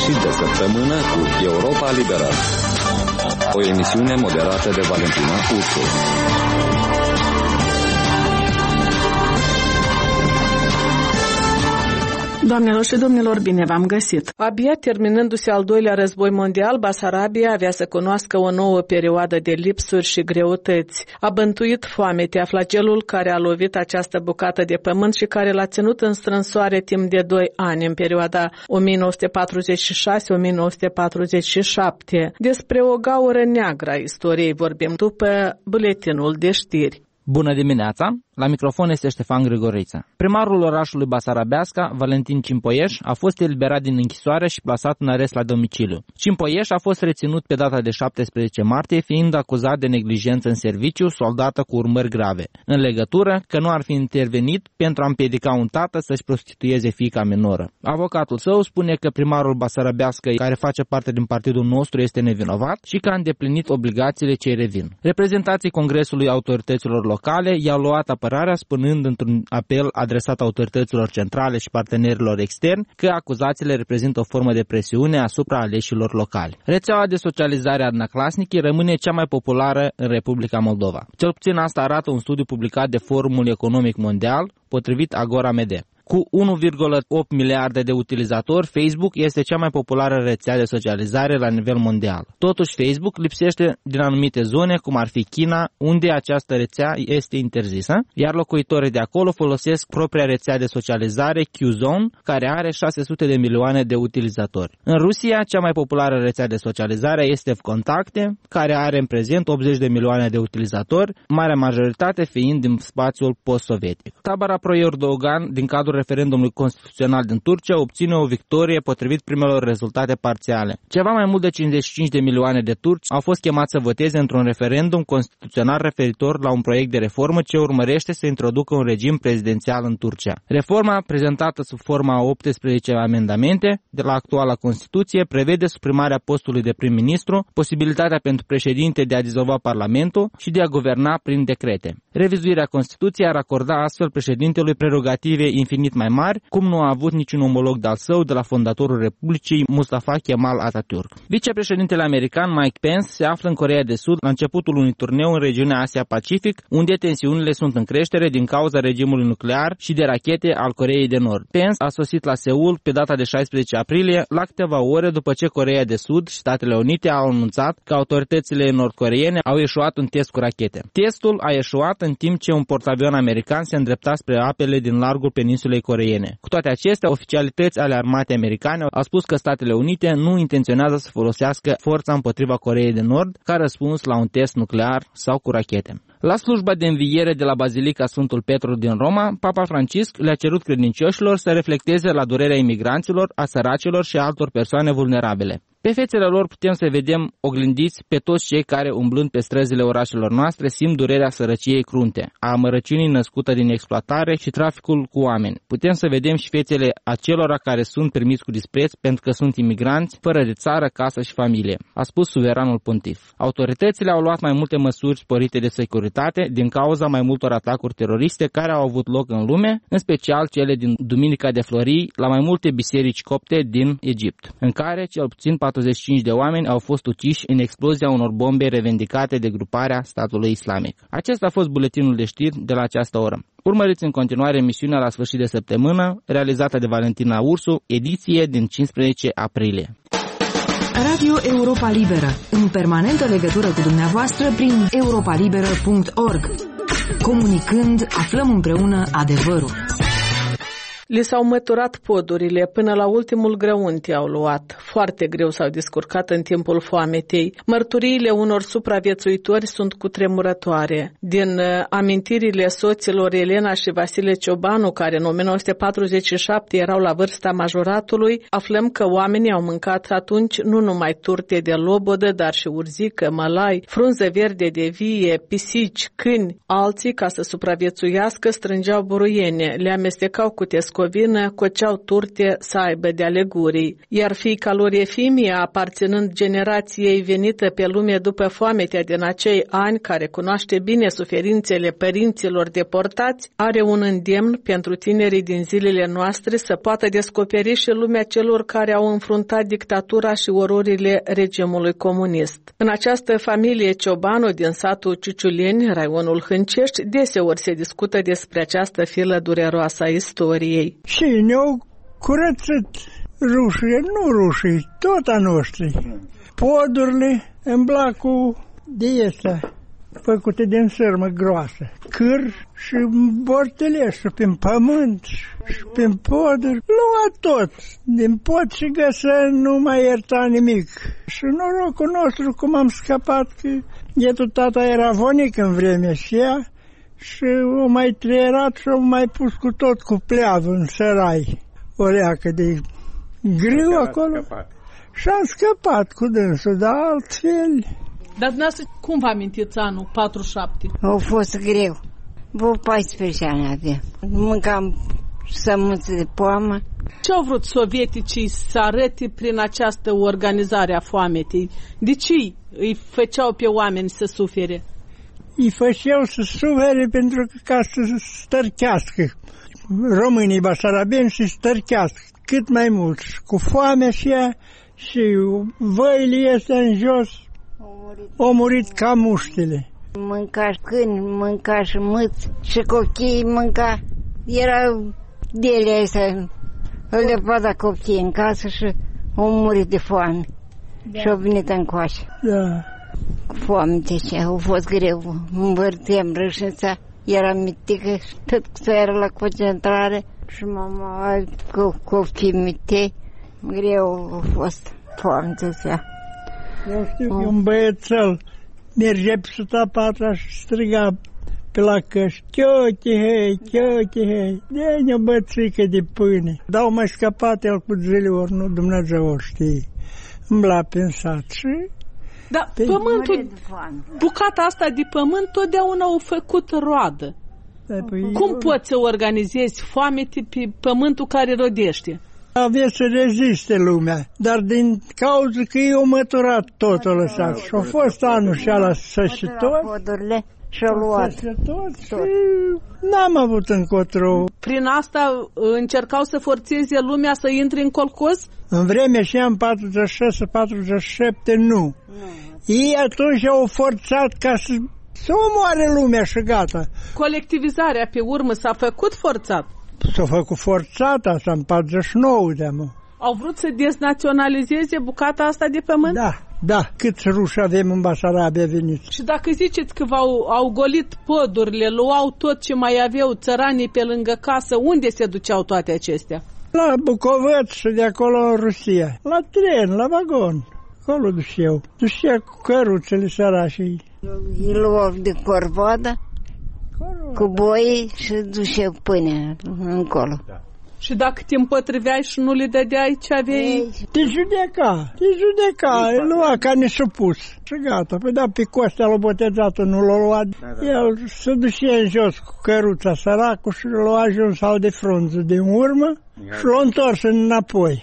Sfârșit de săptămână cu Europa Liberă. O emisiune moderată de Valentina Ursu. Doamnelor și domnilor, bine v-am găsit! Abia terminându-se al doilea război mondial, Basarabia avea să cunoască o nouă perioadă de lipsuri și greutăți. A bântuit foametea, flagelul care a lovit această bucată de pământ și care l-a ținut în strânsoare timp de 2 ani, în perioada 1946-1947. Despre o gaură neagră a istoriei vorbim după buletinul de știri. Bună dimineața! La microfon este Ștefan Grigorița. Primarul orașului Basarabeasca, Valentin Cimpoieș, a fost eliberat din închisoare și plasat în arest la domiciliu. Cimpoieș a fost reținut pe data de 17 martie, fiind acuzat de neglijență în serviciu, soldată cu urmări grave, în legătură că nu ar fi intervenit pentru a împiedica un tată să-și prostitueze fiica minoră. Avocatul său spune că primarul Basarabeasca, care face parte din partidul nostru, este nevinovat și că a îndeplinit obligațiile ce îi revin. Reprezentanții Congresului Autorităților Locale i-au luat apărarea, spunând într-un apel adresat autorităților centrale și partenerilor externi că acuzațiile reprezintă o formă de presiune asupra aleșilor locali. Rețeaua de socializare Adnaclasnici rămâne cea mai populară în Republica Moldova. Cel puțin asta arată un studiu publicat de Forumul Economic Mondial, potrivit Agora MD. Cu 1,8 miliarde de utilizatori, Facebook este cea mai populară rețea de socializare la nivel mondial. Totuși, Facebook lipsește din anumite zone, cum ar fi China, unde această rețea este interzisă, iar locuitorii de acolo folosesc propria rețea de socializare Qzone, care are 600 de milioane de utilizatori. În Rusia, cea mai populară rețea de socializare este VKontakte, care are în prezent 80 de milioane de utilizatori, marea majoritate fiind din spațiul post-sovietic. Tabăra pro-Erdogan, din cadrul referendumului constituțional din Turcia, obține o victorie potrivit primelor rezultate parțiale. Ceva mai mult de 55 de milioane de turci au fost chemați să voteze într-un referendum constituțional referitor la un proiect de reformă ce urmărește să introducă un regim prezidențial în Turcia. Reforma, prezentată sub forma a 18 amendamente de la actuala Constituție, prevede suprimarea postului de prim-ministru, posibilitatea pentru președinte de a dizolva Parlamentul și de a guverna prin decrete. Revizuirea Constituției ar acorda astfel președintelui prerogative infinit mai mari, cum nu a avut niciun omolog de-al său de la fondatorul Republicii, Mustafa Kemal Atatürk. Vicepreședintele american Mike Pence se află în Coreea de Sud la începutul unui turneu în regiunea Asia-Pacific, unde tensiunile sunt în creștere din cauza regimului nuclear și de rachete al Coreei de Nord. Pence a sosit la Seul pe data de 16 aprilie, la câteva ore după ce Coreea de Sud și Statele Unite au anunțat că autoritățile nordcoreene au eșuat un test cu rachete. Testul a eșuat în timp ce un portavion american se îndrepta spre apele din largul peninsulei coreene. Cu toate acestea, oficialități ale armatei americane au spus că Statele Unite nu intenționează să folosească forța împotriva Coreei de Nord ca răspuns la un test nuclear sau cu rachete. La slujba de înviere de la Bazilica Sfântul Petru din Roma, Papa Francisc le-a cerut credincioșilor să reflecteze la durerea imigranților, a săracilor și a altor persoane vulnerabile. Pe fețele lor putem să vedem oglindiți pe toți cei care, umblând pe străzile orașelor noastre, simt durerea sărăciei crunte, a amărăciunii născută din exploatare și traficul cu oameni. Putem să vedem și fețele acelora care sunt primiți cu dispreț pentru că sunt imigranți, fără de țară, casă și familie, a spus suveranul pontif. Autoritățile au luat mai multe măsuri sporite de securitate din cauza mai multor atacuri teroriste care au avut loc în lume, în special cele din Duminica de Florii, la mai multe biserici copte din Egipt, în care cel puțin 45 de oameni au fost uciși în explozia unor bombe revendicate de gruparea statului islamic. Acesta a fost buletinul de știri de la această oră. Urmăriți în continuare emisiunea La sfârșit de săptămână, realizată de Valentina Ursu, ediție din 15 aprilie. Radio Europa Liberă, în permanentă legătură cu dumneavoastră prin europalibera.org. Comunicând, aflăm împreună adevărul. Li s-au măturat podurile, până la ultimul grăunte au luat. Foarte greu s-au descurcat în timpul foametei. Mărturiile unor supraviețuitori sunt cutremurătoare. Din amintirile soților Elena și Vasile Ciobanu, care în 1947 erau la vârsta majoratului, aflăm că oamenii au mâncat atunci nu numai turte de lobodă, dar și urzică, mălai, frunze verde de vie, pisici, câini. Alții, ca să supraviețuiască, strângeau buruiene, le amestecau cu tescut Herțegovina coceau turte să aibă de alegurii, iar fiica lor Efimia, aparținând generației venită pe lume după foametea din acei ani, care cunoaște bine suferințele părinților deportați, are un îndemn pentru tinerii din zilele noastre să poată descoperi și lumea celor care au înfruntat dictatura și ororile regimului comunist. În această familie Ciobanu din satul Ciuciuleni, raionul Hâncești, deseori se discută despre această filă dureroasă a istoriei. Și ne-au curățit rușii, nu rușii, tot a noștri. Podurile în blacul de este, făcute din sârmă groasă, câr și borteleșul prin pământ și prin poduri, lua tot, din pod și găsă nu mai ierta nimic. Și norocul nostru cum am scăpat că ietul tata era vonic în vremea aceea și o mai trăierat și o mai pus cu tot cu pleavă în sărai, o leacă de grâu acolo. Și am scăpat cu dânsul, dar altfel. Dar dumneavoastră, cum vă amintiți anul 47? A fost greu. Vă 14 ani avea. Mâncam sămânță de poamă. Ce au vrut sovieticii să arăte prin această organizare a foametei? De ce îi făceau pe oameni să sufere? Îi făceau să sufere pentru că ca să stărchească românii basarabeni și stărchească cât mai mult. Cu foamea și văile astea în jos, au murit ca muștele. Mânca câini, mânca și mâți și cochii mânca. Era dele astea, îl lepăda cochii în casă și au murit de foame. Da. Și au venit încoace. Da. Foame de ce, a fost greu. Învârteam rășnița, era mitică și tot că era la concentrare și mama cu cochii mitei. Greu a fost foame de ce. Eu știu că un băiețel mergea pe 104 și striga pe la căști, chiochi, hei, dă-ne o bățică de pâine. Dar mai scăpat el cu zile ori, nu Dumnezeu o știe. Îmbla pe sat și... Dar pământul, bucata asta de pământ totdeauna au făcut roadă. Cum poți să organizezi foamete pe pământul care rodește? Avea să reziste lumea, dar din cauza că i-au măturat tot o lăsat. Și a fost anul și ala sășitor. Podurile și-au luat. Și n-am avut încotro. Prin asta încercau să forțeze lumea să intre în colcos? În vremea și în 46-47 nu. Ei atunci au forțat ca să omoare lumea și gata. Colectivizarea pe urmă s-a făcut forțat? S-a făcut forțat asta în 49 de-amă. Au vrut să deznaționalizeze bucata asta de pământ? Da. Câți ruși avem în Basarabia venit. Și dacă ziceți că au golit podurile, luau tot ce mai aveau țăranii pe lângă casă, unde se duceau toate acestea? La Bucovăț și de acolo în Rusia. La tren, la vagon. Acolo duceau. Ducea cu căruțele sărașii. Îi luau de corvoadă cu boi și duceau pâine încolo. Da. Și dacă te împotriveai și nu le dădeai ce aveai? Te judeca, îl lua ca nesupus. Și gata, păi da, pe Costea l-a botezat, nu l-a luat. El se ducea în jos cu căruța săracul și l-a ajuns al de frunză din urmă și l-a întors înapoi.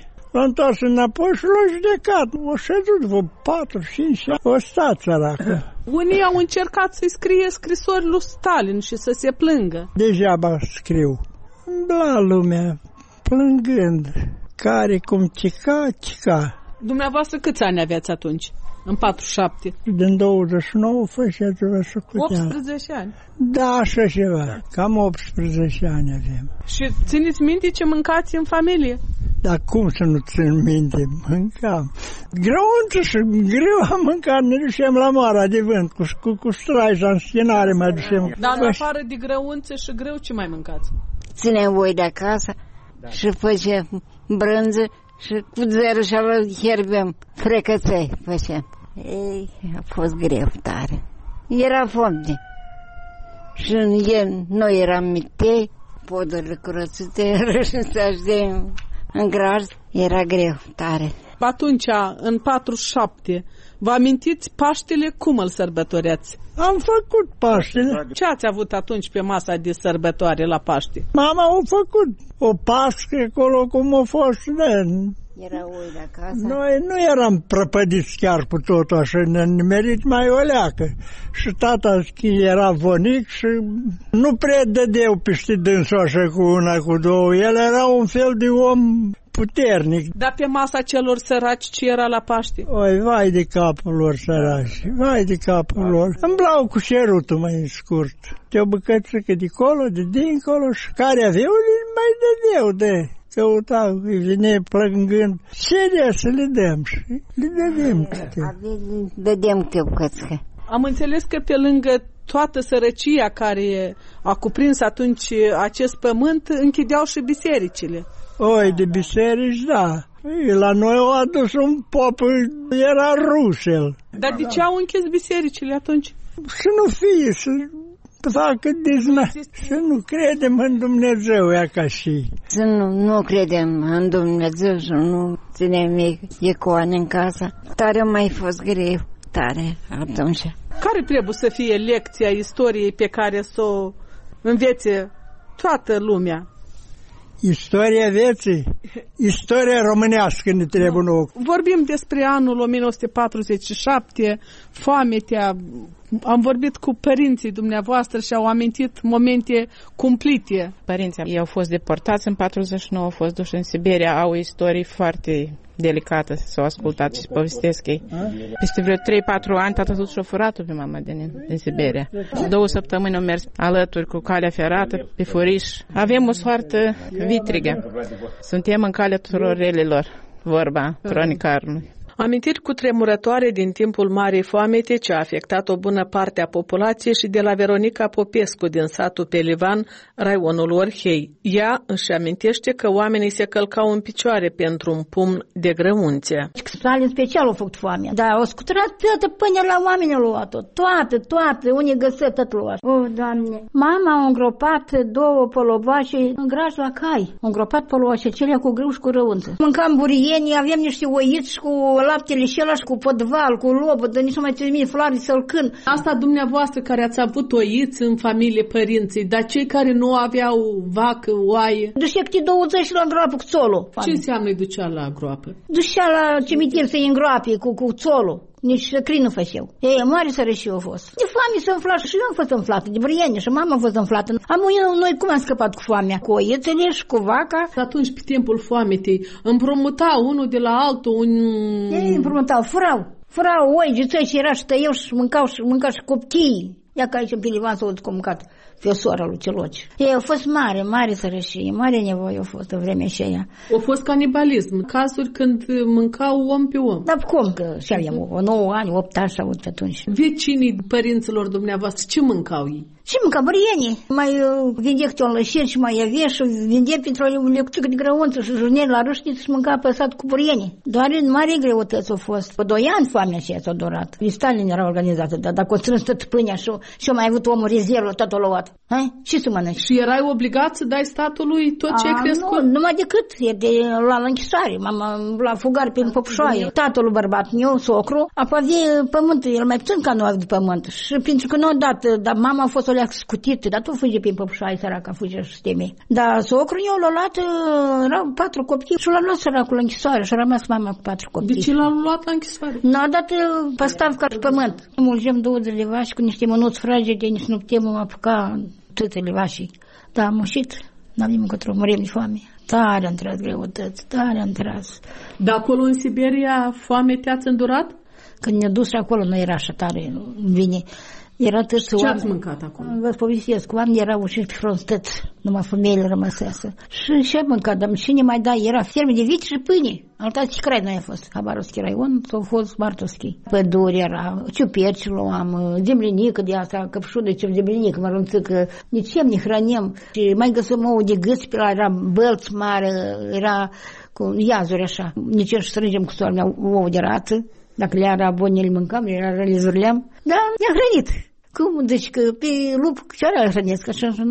Și l-a judecat. O ședut vreo 4-5 ani. O stat săracă. Unii au încercat să-i scrie scrisori lui Stalin și să se plângă. Degeaba scriu. Îmbla lumea, plângând. Care cum cica. Dumneavoastră câți ani aveați atunci? În 47? Din 29 făceați-vă socoteală. 18 ani? Da, așa ceva. Cam 18 ani avem. Și țineți minte ce mâncați în familie? Dar cum să nu țin minte? Mâncam. Grăunță și greu am mâncat, ne ducem la Mara de Vânt, cu straița în scenare mai ducem. Dar în afară de grăunță și greu, ce mai mâncați? Țineam oi de acasă și făceam brânză și cu zerul și ala hierbem frecăței făceam. Ei, a fost greu tare. Era foame. Și noi eram mitei, podurile curățite, rășnițași de În graj era greu, tare. Atunci, în 47, vă amintiți Paștele? Cum îl sărbătoreați? Am făcut Paștele. Ce ați avut atunci pe masa de sărbătoare la Paște? Mama a făcut o pască acolo cum a fost. Era oi de acasă. Noi nu eram prăpădiți chiar cu totul așa, ne-am nimerit mai o leacă. Și tata era vonic și nu prea dădeau peste dânsul așa cu una, cu două. El era un fel de om puternic. Dar pe masa celor săraci ce era la Paște? Oi, vai de capul lor săraci, vai de capul lor. Îmblau cu șerutul mai în scurt. Te-o bucățică de colo, de dincolo și care aveau, le mai dădeau de... Căutau, îi vine plângând. Ce să le dăm și le dădem câte. Dădem câte bucățică. Am înțeles că pe lângă toată sărăcia care a cuprins atunci acest pământ, închideau și bisericile. Oi, de biserici, da. La noi au adus un pop, era rusel. Dar de ce au închis bisericile atunci? Să nu fie, să facă să nu credem în Dumnezeu, ea ca și. Să nu credem în Dumnezeu și nu ținem icoane în casă. Tare a mai fost greu, tare atunci. Care trebuie să fie lecția istoriei pe care să o învețe toată lumea? Istoria vieții, istoria românească ne trebuie nouă. Vorbim despre anul 1947, foametea. Am vorbit cu părinții dumneavoastră și au amintit momente cumplite. Părinții ei au fost deportați în 49, au fost duși în Siberia, au istorii foarte delicată să o ascultați și povestesc ei. Peste vreo 3-4 ani tata tot și-a furat-o pe mama din Siberia. 2 săptămâni au mers alături cu calea ferată pe furiș. Avem o soartă vitrigă. Suntem în calea tuturor relelor, vorba cronicarului. Amintiri cutremurătoare din timpul Marii Foamete ce a afectat o bună parte a populației și de la Veronica Popescu din satul Pelivan, raionul Orhei. Ea își amintește că oamenii se călcau în picioare pentru un pumn de grăunțe. Stalin special a făcut foamea. Da, o scuturat toată până la oameni a luat-o. Toate, unii găsă tot luat. O, Doamne! Mama a îngropat 2 polovașe în graj la cai. A îngropat polovașe celea cu grâu și cu răunță. Mâncam burieni, avem niște oiți cu laptele și ăla și cu podval, cu lobă, dar nici nu mai trebuie floare sălcân. Asta dumneavoastră care ați avut oiți în familie, părinții, dar cei care nu aveau vacă, oaie? Ducea câte 20 la groapă cu țolul. Ce înseamnă îi ducea la groapă? Ducea la cimitir să-i îngroape cu țolul. Nici crin nu făceau. Ei, mare sărășie a fost. De foame s-a înflat și eu am fost înflată, de briene și mama a fost înflată. Noi cum am scăpat cu foamea? Cu oiețele și cu vaca. Atunci, pe timpul foametei, împrumutau unul de la altul un... Ei, împrumutau, furau oi, gițoi și era și tăiau și mâncau și coptii. Ia că aici în Pilivan s-au mâncat fiosora lui Celoci. Ei, a fost mare sărășie, mare nevoie a fost în vremea aceea. A fost canibalism, cazuri când mâncau om pe om. Dar cum? Că și aveam 9 ani, 8 ani și avut pe atunci. Vecinii părinților dumneavoastră, ce mâncau ei? Și mânca burienii. Mai vindea câte un lășir și mai avea și vindea pentru o lecțică de grăunță și jurneri la râșniță și mânca păsat cu burienii. Doar în mare greutăți au fost. Pe 2 ani foamea aceea s-a durat. Stalin era organizată, dar dacă o strâns tot pâinea și mai avut omul rezervă, tot o luat. Și să mănânci. Și erai obligat să dai statului tot ce ai crescut? Nu, numai decât. E de la închisoare. Mama la fugar prin păpușoaie. Tatăl bărbat meu, socru, apoi avea pământ, el mai puțin ca nu avea pământ. Și pentru că nu a dat, dar mama a fost o leacă scutită, dar tu fuge prin păpușoaie săraca, fuge și stemei. Dar socru eu l-a luat, erau 4 copii și l-a luat săracul la închisoare și a rămas mama cu 4 copii. De ce l-a luat la închisoare? N-a dat păstav ca și pământ. Mulgem 20 de vași cu niște mânuți fragede, nici nu putem apuca tătele vașii. Da, am mușit, n-avem încotro, murim de foame. Tare am tras greutăți, tare am tras. Dar acolo în Siberia foame te-ați îndurat? Când ne-a dus acolo nu era așa tare, vine. Era târziu. Ce ați mâncat acolo? Vă povestesc, oamenii erau ușiți pe front stăți, numai femeile rămăseasă. Și mâncat, dar cine mai da, era ferme de vici și pâine. Alta ce crai noi a fost, Habarovski raion, sau a fost Martovski. Păduri era, ciuperci luam, zemlinică de asta, căpșună de zemlinică, mărunțică, nici ne hrănim. Și mai găsim ouă de gâți, pe la era bălț mare, era cu iazuri așa. Nici eu și strângem cu soarmea ouă de rață. Dacă le era bune, le mâncam, le zârleam. Da, ne-a hrănit. Cum? Deci că pe lup ce le hrănesc, așa și noi.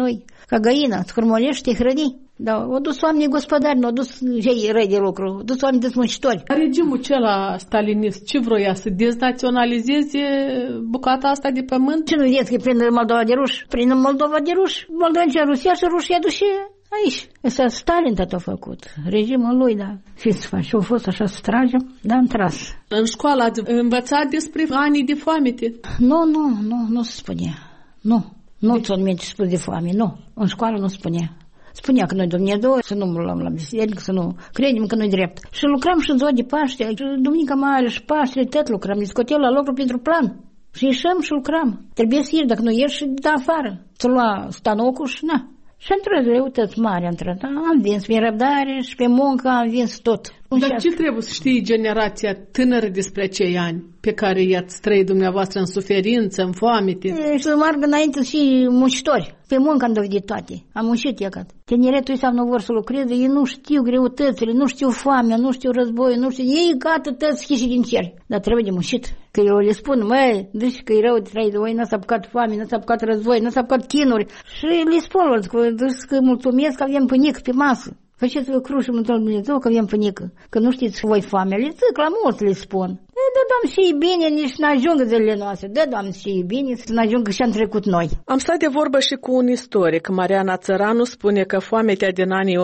ca găina, îți hurmolești, te hrăni. Da, o dus oamenii gospodari, nu o dus cei răi de lucru, o dus oamenii dezmuncitori. Regimul acela stalinist, ce vroia să deznaționalizeze bucata asta de pământ? Ce nu vedeți că prin Moldova de ruși? Prin Moldova de ruși, moldoveni Rusia și rușii aduce aici. Ăsta Stalin tot a făcut, regimul lui, da. Fiți faci, și-au fost așa să tragem, dar am tras. În școală ați învățat despre anii de foamete? Nu se spunea. Nu ți-o minte spus de foame, nu. În școală nu spunea. Spunea că noi Dumnezeu, să nu luăm la biserică, să nu credem că nu-i drept. Și lucram și în ziua de Paște, Duminica Mare și Paștele, tot lucram, discoteam la lucru pentru plan. Și ieșim și lucram. Trebuie să ieși, dacă nu ieși, și da afară. Să lua stanocul și na. Și am trăit greutăți mari, am vins pe răbdare și pe muncă, am vins tot. Dar ce trebuie să știe generația tânără despre acei ani pe care i-ați trăit dumneavoastră în suferință, în foamete? Și să meargă înainte și muncitori. Pe muncă am dovedit toate. Am muncit iecat. Tineretul ăsta nu vor să lucreze, ei nu știu greutățile, nu știu foamea, nu știu războiul, nu știu... Ei gata tăți schiși din cer. Dar trebuie de muncit. Că eu le spun, măi, deci că e rău de trăit, voi n-ați apucat foame, n-ați apucat război, n-ați apucat chinuri. Și le spun lor că mulțumesc că avem pâinic pe masă. Faceți-vă cruci și mulțumesc Dumnezeu că avem pâinică. Că nu știți voi foamea, le zic la mulți le spun. Dă, Doamne, și e bine, nici n-ajungă zilele noastre. Dă, Doamne, și e bine să n-ajungă și am trecut noi. Am stat de vorbă și cu un istoric. Mariana Țăranu spune că foametea din anii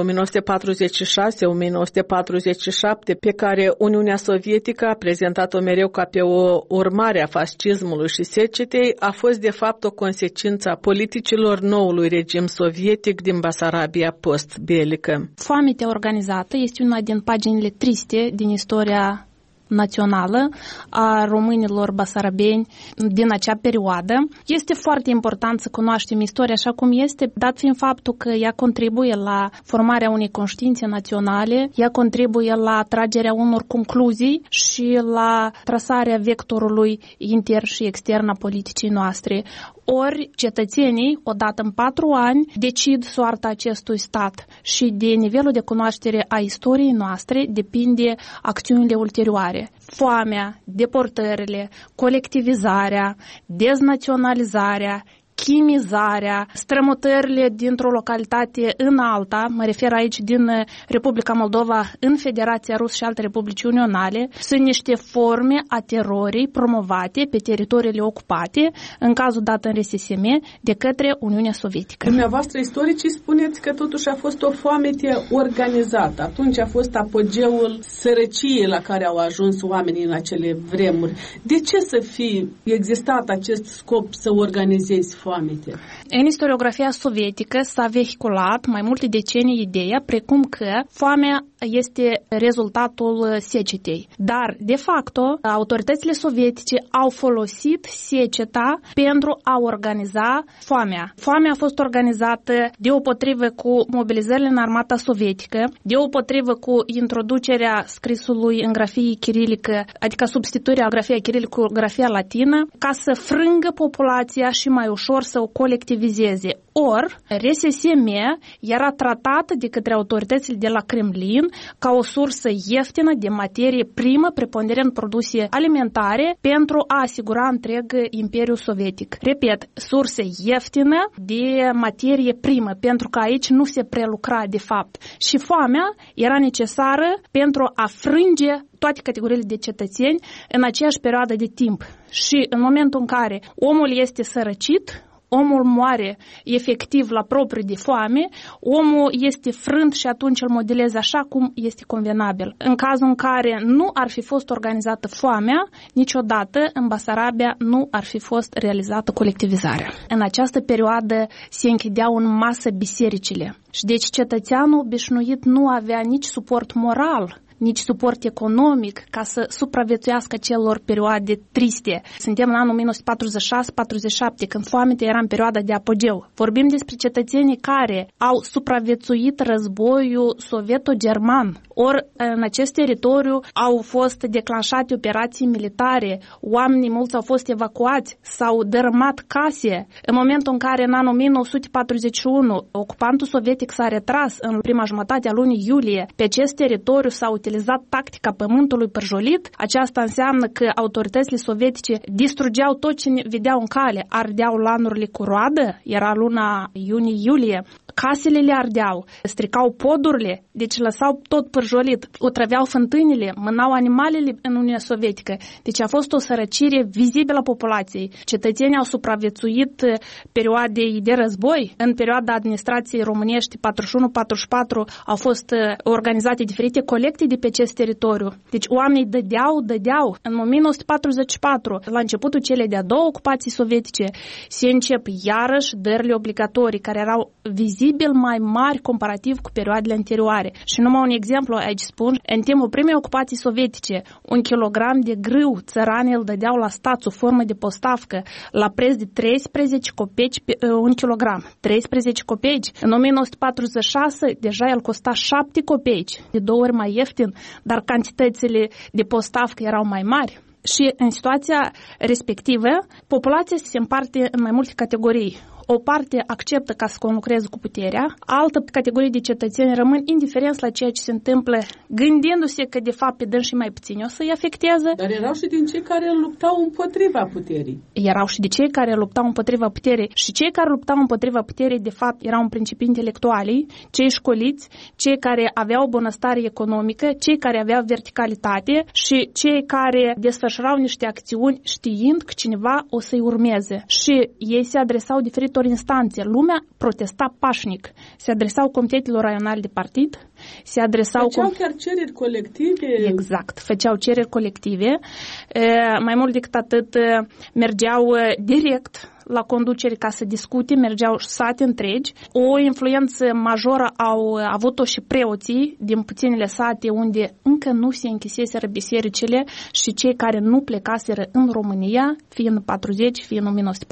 1946-1947, pe care Uniunea Sovietică a prezentat-o mereu ca pe o urmare a fascismului și secetei, a fost de fapt o consecință a politicilor noului regim sovietic din Basarabia post-belică. Foametea organizată este una din paginile triste din istoria națională a românilor basarabeni din acea perioadă. Este foarte important să cunoaștem istoria așa cum este, dat fiind faptul că ea contribuie la formarea unei conștiințe naționale, ea contribuie la tragerea unor concluzii și la trasarea vectorului intern și extern a politicii noastre. Ori cetățenii, odată în 4 ani, decid soarta acestui stat și de nivelul de cunoaștere a istoriei noastre depinde acțiunile ulterioare. Foamea, deportările, colectivizarea, deznaționalizarea, chimizarea, strămutările dintr-o localitate în alta, mă refer aici din Republica Moldova în Federația Rusă și alte republici unionale, sunt niște forme a terorii promovate pe teritoriile ocupate, în cazul dat în RSSM, de către Uniunea Sovietică. Dumneavoastră, istoricii, spuneți că totuși a fost o foamete organizată. Atunci a fost apogeul sărăciei la care au ajuns oamenii în acele vremuri. De ce să fi existat acest scop să organizezi foamete? În istoriografia sovietică s-a vehiculat mai multe decenii ideea precum că foamea este rezultatul secetei. Dar, de facto, autoritățile sovietice au folosit seceta pentru a organiza foamea. Foamea a fost organizată deopotrivă cu mobilizările în armata sovietică, deopotrivă cu introducerea scrisului în grafie chirilică, adică substituirea grafia chirilică cu grafia latină, ca să frângă populația și mai ușor să o colectivizeze. Ori, RSSM era tratată de către autoritățile de la Kremlin ca o sursă ieftină de materie primă, preponderent produse alimentare, pentru a asigura întreg Imperiul Sovietic. Repet, sursă ieftină de materie primă, pentru că aici nu se prelucra de fapt. Și foamea era necesară pentru a frânge toate categoriile de cetățeni în aceeași perioadă de timp. Și în momentul în care omul este sărăcit, omul moare efectiv la propriu de foame, omul este frânt și atunci îl modeleze așa cum este convenabil. În cazul în care nu ar fi fost organizată foamea, niciodată în Basarabia nu ar fi fost realizată colectivizarea. În această perioadă se închideau în masă bisericile și deci cetățeanul obișnuit nu avea nici suport moral, nici suport economic ca să supraviețuiască celor perioade triste. Suntem în anul 1946-47, când foametea era în perioada de apogeu. Vorbim despre cetățenii care au supraviețuit războiul sovieto-german. Ori în acest teritoriu au fost declanșate operații militare, oamenii mulți au fost evacuați, s-au dărâmat case. În momentul în care în anul 1941 ocupantul sovietic s-a retras în prima jumătate a lunii iulie, pe acest teritoriu s-au utilizat tactica pământului pârjolit. Aceasta înseamnă că autoritățile sovietice distrugeau tot ce vedeau în cale, ardeau lanurile cu roadă, era luna iunie-iulie, casele le ardeau, stricau podurile, deci lăsau tot pârjolit, otrăveau fântânile, mânau animalele în Uniunea Sovietică. Deci a fost o sărăcire vizibilă a populației. Cetățenii au supraviețuit perioadei de război. În perioada administrației românești 41-44 au fost organizate diferite colecte de pe acest teritoriu. Deci oamenii dădeau. În 1944, la începutul celei de-a doua ocupații sovietice, se încep iarăși dările obligatorii, care erau vizibil mai mari comparativ cu perioadele anterioare. Și numai un exemplu aici spun, în timpul primei ocupații sovietice, 1 kilogram de grâu țăranii îl dădeau la stat sub formă de postavcă la preț de 13 copeci pe 1 kilogram. 13 copeci. În 1946 deja el costa 7 copeci, de 2 ori mai ieftin, dar cantitățile de postavcă erau mai mari. Și în situația respectivă, populația se împarte în mai multe categorii. O parte acceptă ca să conlucreze cu puterea, altă categorie de cetățeni rămân indiferenți la ceea ce se întâmplă, gândindu-se că de fapt pe dânsii mai puțin o să-i afecteze. Dar erau și din cei care luptau împotriva puterii. Erau și de cei care luptau împotriva puterii. Și cei care luptau împotriva puterii, de fapt, erau în principiu intelectualii, cei școliți, cei care aveau bunăstare economică, cei care aveau verticalitate și cei care desfășurau niște acțiuni știind că cineva o să-i urmeze. Și ei se adresau diferitor instanțe. Lumea protesta pașnic. Se adresau comitetelor raionale de partid, se adresau... Făceau chiar cereri colective. Exact, făceau cereri colective. Mai mult decât atât, mergeau direct la conducere ca să discute, mergeau sate întregi. O influență majoră au avut-o și preoții din puținele sate unde încă nu se închiseseră bisericile și cei care nu plecaseră în România, fie în 40, fie în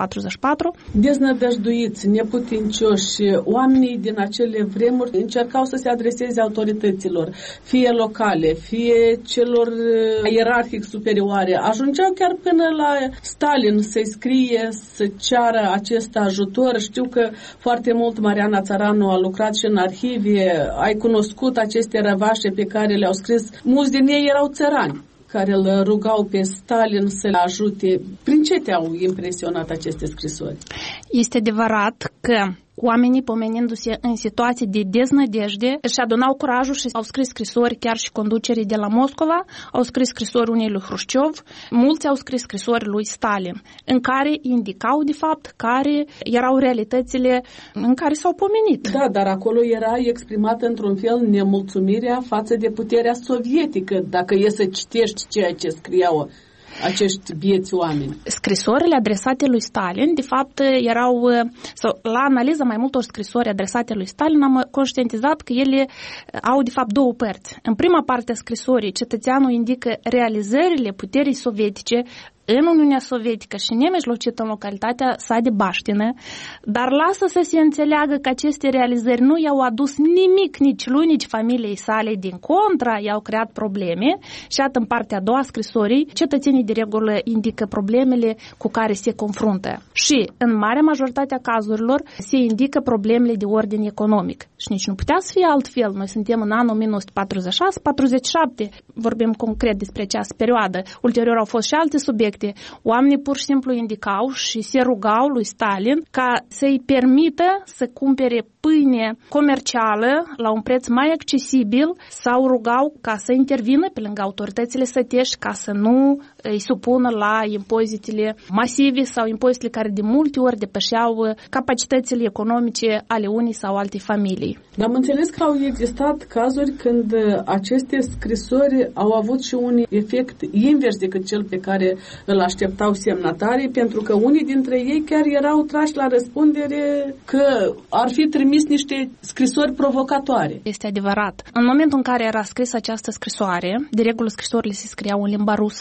1944. Deznădăjduiți, neputincioși, oamenii din acele vremuri încercau să se adreseze autorităților, fie locale, fie celor ierarhic superioare. Ajungeau chiar până la Stalin să-i scrie, să ceară acest ajutor. Știu că foarte mult Mariana Țăranu a lucrat și în arhive. Ai cunoscut aceste răvașe pe care le-au scris. Mulți din ei erau țărani care îl rugau pe Stalin să-l ajute. Prin ce te-au impresionat aceste scrisori? Este adevărat că oamenii, pomenindu-se în situații de deznădejde, își adunau curajul și au scris scrisori chiar și conducerii de la Moscova, au scris scrisori unei lui Hrușciov, mulți au scris scrisori lui Stalin, în care indicau, de fapt, care erau realitățile în care s-au pomenit. Da, dar acolo era exprimată într-un fel nemulțumirea față de puterea sovietică, dacă e să citești ceea ce scriau acești bieți oameni. Scrisorile adresate lui Stalin, de fapt, erau, sau la analiza mai multor scrisori adresate lui Stalin, am conștientizat că ele au, de fapt, două părți. În prima parte a scrisorii, cetățeanul indică realizările puterii sovietice în Uniunea Sovietică și nemijlocit în localitatea sa de baștină, dar lasă să se înțeleagă că aceste realizări nu i-au adus nimic nici lui, nici familiei sale, din contra, i-au creat probleme și atât în partea a doua a scrisorii, cetățenii de regulă indică problemele cu care se confruntă. Și în marea majoritate a cazurilor se indică problemele de ordin economic. Și nici nu putea să fie altfel. Noi suntem în anul 1946-47, vorbim concret despre această perioadă. Ulterior au fost și alte subiecte. Oamenii pur și simplu indicau și se rugau lui Stalin ca să-i permită să cumpere pâine comercială la un preț mai accesibil sau rugau ca să intervină pe lângă autoritățile sătești ca să nu îi supună la impozitele masive sau impozitele care de multe ori depășeau capacitățile economice ale unei sau alte familii. Dar am înțeles că au existat cazuri când aceste scrisori au avut și un efect invers decât cel pe care îl așteptau semnatarii, pentru că unii dintre ei chiar erau trași la răspundere că ar fi trimis niște scrisori provocatoare. Este adevărat. În momentul în care era scrisă această scrisoare, de regulă scrisorile se scriau în limba rusă, este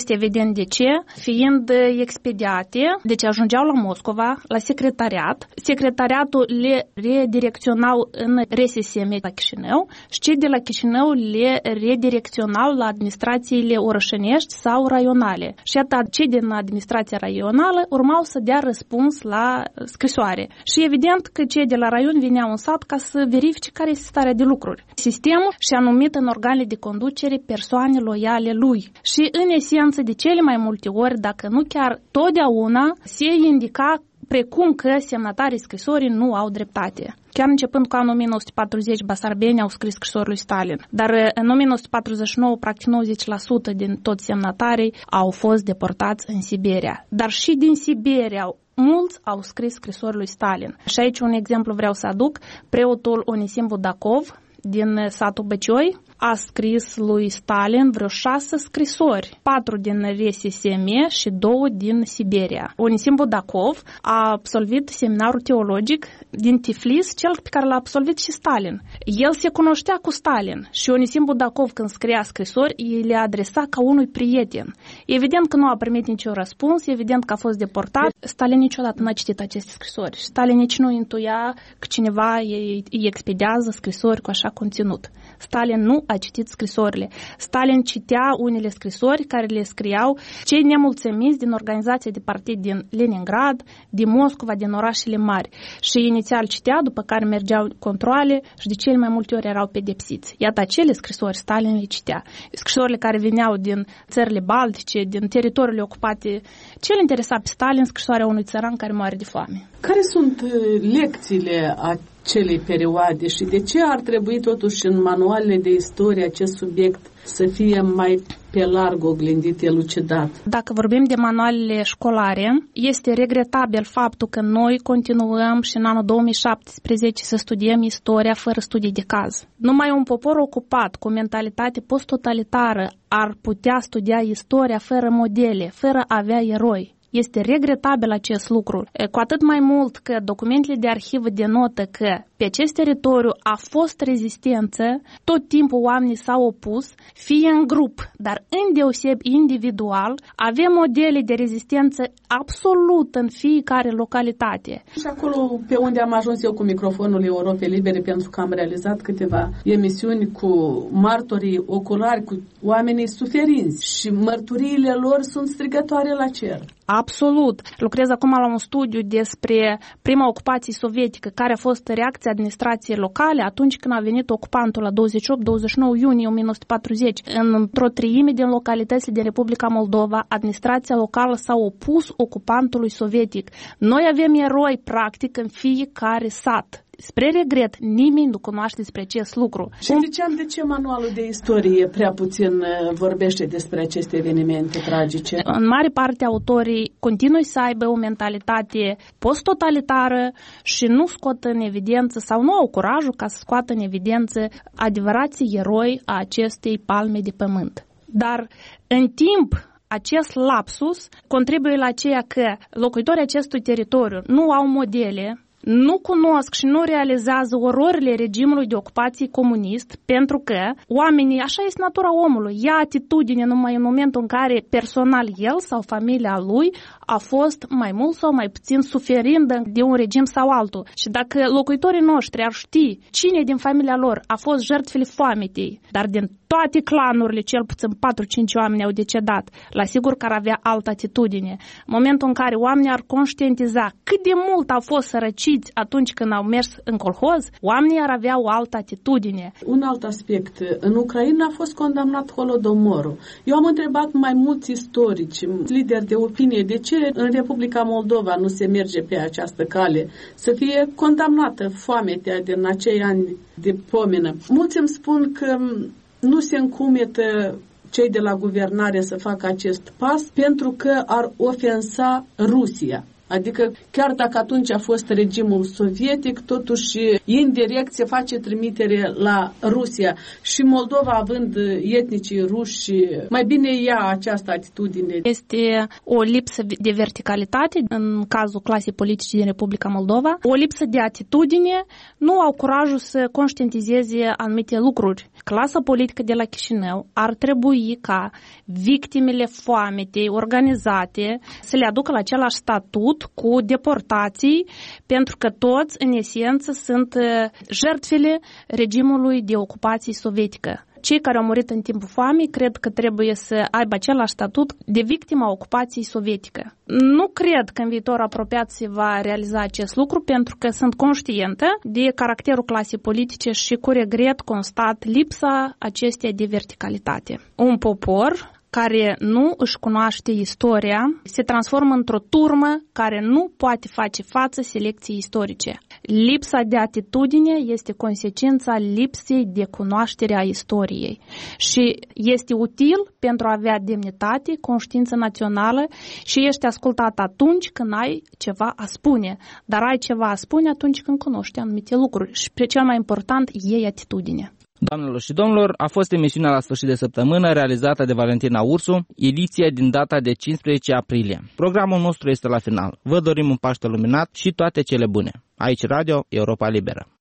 Este evident de ce, fiind expediate, deci ajungeau la Moscova, la secretariat, secretariatul le redirecționau în RSSM la Chișinău și cei de la Chișinău le redirecționau la administrațiile orășănești sau raionale. Și iată, cei din administrația raională urmau să dea răspuns la scrisoare. Și evident că cei de la raion veneau în sat ca să verifice care este starea de lucruri. Sistemul și-a numit în organele de conducere persoane loiale lui. Și în esență, de cele mai multe ori, dacă nu chiar totdeauna, se indica precum că semnatarii scrisorii nu au dreptate. Chiar începând cu anul 1940, basarabenii au scris scrisori lui Stalin. Dar în 1949, practic 90% din toți semnatarii au fost deportați în Siberia. Dar și din Siberia mulți au scris scrisori lui Stalin. Și aici un exemplu vreau să aduc. Preotul Onisim Budakov din satul Băcioi a scris lui Stalin vreo 6 scrisori, 4 din RSSM și 2 din Siberia. Onisim Budakov a absolvit seminarul teologic din Tiflis, cel pe care l-a absolvit și Stalin. El se cunoștea cu Stalin și Onisim Budakov, când scria scrisori, le adresa ca unui prieten. Evident că nu a primit niciun răspuns, evident că a fost deportat. Stalin niciodată n-a citit aceste scrisori. Stalin nici nu intuia că cineva îi expediază scrisori cu așa conținut. Stalin nu a citit scrisorile. Stalin citea unele scrisori care le scriau cei nemulțumiți din organizația de partid din Leningrad, din Moscova, din orașele mari. Și inițial citea, după care mergeau controale și de cele mai multe ori erau pedepsiți. Iată, acele scrisori Stalin le citea. Scrisorile care veneau din țările baltice, din teritoriile ocupate. Ce îl interesa pe Stalin? Scrisoarea unui țăran care moare de foame. Care sunt lecțiile acelei perioade și de ce ar trebui totuși în manualele de istorie acest subiect să fie mai pe larg oglindit, elucidat? Dacă vorbim de manualele școlare, este regretabil faptul că noi continuăm și în anul 2017 să studiem istoria fără studii de caz. Numai un popor ocupat cu mentalitate post-totalitară ar putea studia istoria fără modele, fără a avea eroi. Este regretabil acest lucru, cu atât mai mult că documentele de arhivă denotă că pe acest teritoriu a fost rezistență, tot timpul oamenii s-au opus, fie în grup, dar îndeoseb individual, avem modele de rezistență absolut în fiecare localitate. Și acolo pe unde am ajuns eu cu microfonul Europei Libere, pentru că am realizat câteva emisiuni cu martorii oculari, cu oamenii suferinți și mărturiile lor sunt strigătoare la cer. Absolut. Lucrez acum la un studiu despre prima ocupație sovietică, care a fost reacția administrației locale atunci când a venit ocupantul la 28-29 iunie 1940. Într-o treime din localitățile din Republica Moldova, administrația locală s-a opus ocupantului sovietic. Noi avem eroi, practic, în fiecare sat. Spre regret, nimeni nu cunoaște despre acest lucru. Și de ce manualul de istorie prea puțin vorbește despre aceste evenimente tragice? În mare parte, autorii continuă să aibă o mentalitate post-totalitară și nu scot în evidență sau nu au curajul ca să scoată în evidență adevărații eroi a acestei palme de pământ. Dar în timp, acest lapsus contribuie la ceea că locuitorii acestui teritoriu nu au modele, nu cunosc și nu realizează ororile regimului de ocupație comunist, pentru că oamenii, așa este natura omului, ia atitudine numai în momentul în care personal el sau familia lui a fost mai mult sau mai puțin suferindă de un regim sau altul. Și dacă locuitorii noștri ar ști cine din familia lor a fost jertfele foametei, dar din toate clanurile, cel puțin 4-5 oameni au decedat, la sigur că ar avea altă atitudine. În momentul în care oamenii ar conștientiza cât de mult au fost sărăciți atunci când au mers în colhoz, oamenii ar avea o altă atitudine. Un alt aspect. În Ucraina a fost condamnat Holodomorul. Eu am întrebat mai mulți istorici, lideri de opinie, de ce în Republica Moldova nu se merge pe această cale, să fie condamnată foametea din acei ani de pomenă. Mulți îmi spun că nu se încumetă cei de la guvernare să facă acest pas pentru că ar ofensa Rusia. Adică chiar dacă atunci a fost regimul sovietic, totuși indirect se face trimitere la Rusia și Moldova, având etnicii ruși, mai bine ia această atitudine. Este o lipsă de verticalitate în cazul clasei politice din Republica Moldova, o lipsă de atitudine, nu au curajul să conștientizeze anumite lucruri. Clasa politică de la Chișinău ar trebui ca victimele foametei organizate să le aducă la același statut cu deportații, pentru că toți, în esență, sunt jertfele regimului de ocupație sovietică. Cei care au murit în timpul foamei cred că trebuie să aibă același statut de victima ocupației sovietică. Nu cred că în viitor apropiat se va realiza acest lucru, pentru că sunt conștientă de caracterul clasei politice și cu regret constat lipsa acesteia de verticalitate. Un popor care nu își cunoaște istoria se transformă într-o turmă care nu poate face față selecției istorice. Lipsa de atitudine este consecința lipsei de cunoaștere a istoriei și este util pentru a avea demnitate, conștiință națională și ești ascultat atunci când ai ceva a spune, dar ai ceva a spune atunci când cunoști anumite lucruri și cel mai important e atitudine. Doamnelor și domnilor, a fost emisiunea La sfârșit de săptămână realizată de Valentina Ursu, ediția din data de 15 aprilie. Programul nostru este la final. Vă dorim un Paște luminat și toate cele bune. Aici Radio Europa Liberă.